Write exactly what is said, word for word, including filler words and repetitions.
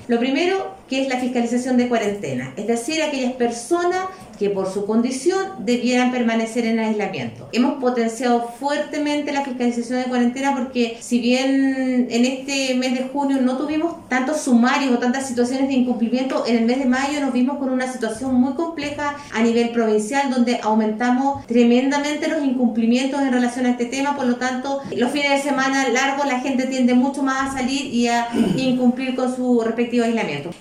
Lo primero, que es la fiscalización de cuarentena, es decir, aquellas personas que por su condición debieran permanecer en aislamiento. Hemos potenciado fuertemente la fiscalización de cuarentena porque si bien en este mes de junio no tuvimos tantos sumarios o tantas situaciones de incumplimiento, en el mes de mayo nos vimos con una situación muy compleja a nivel provincial donde aumentamos tremendamente los incumplimientos en relación a este tema. Por lo tanto, los fines de semana largos la gente tiende mucho más a salir y a incumplir con su respectivo aislamiento.